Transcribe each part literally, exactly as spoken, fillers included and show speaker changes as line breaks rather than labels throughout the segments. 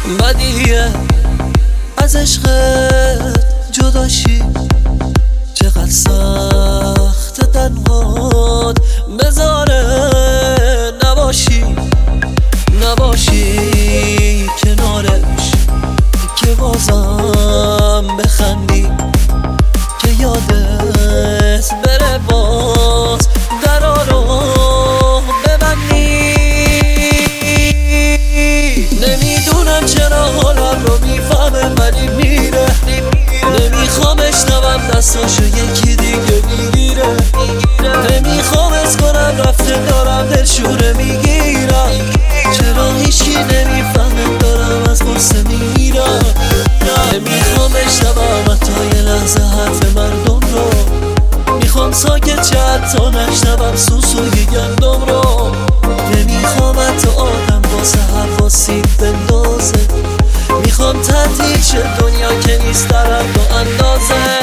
بدیه از عشقت جداشی، چقدر سخت تنهات بذاره نباشی نباشی کنارش، که بازم بخندی، که یادت بره باز درا رو ببندی. نمیدونم چرا حالم رو میفهمه ولی میره، نمیخوام اشنوم دستاشو یکی دیگه میگیره، نمیخوام از کنم رفته دارم دلشوره میگیرم، چرا هیچکی نمیفهمه دارم از غصه میمیرم. نمیخوام اشنوم حتی یه لحظه حرف مردم رو، میخوام ساکت چه حتی نشنوم سوسوی گندم رو، نمیخوام حتی آدم واسه حرفا سیب بندازه، میخوام تعطیل شه دنیا که نیست در حد و اندازه.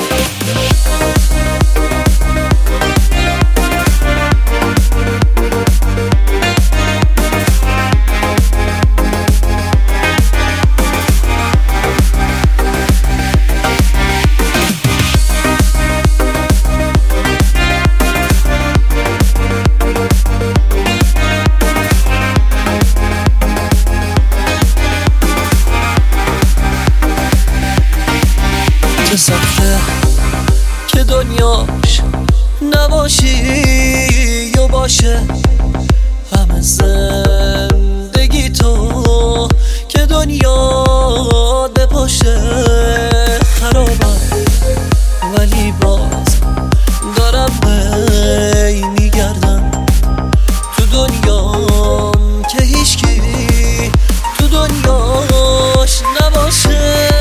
چه سخته که دنیاش نباشی یا باشه، همه زندگی تو که دنیا بپاشه. خرابم ولی باز دارم هی میگردم تو دنیام که هیچکی تو دنیاش نباشه.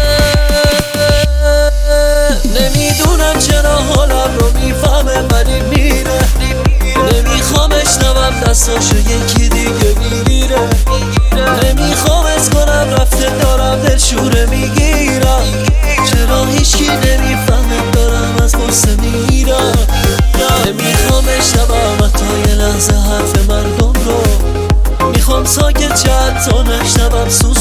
نمیدونم چرا حالم رو میفهمه ولی میره، نمیخوام اشنوم دستاشو یکی دیگه میگیره، نمیخوام از کنم رفته دارم دلشوره میگیرم، چرا هیچکی نمیفهمه دارم از غصه میمیرم. نمیخوام اشنوم حتی یه لحظه حرف مردم رو، میخوام ساکت چه حتی نشنوم سوز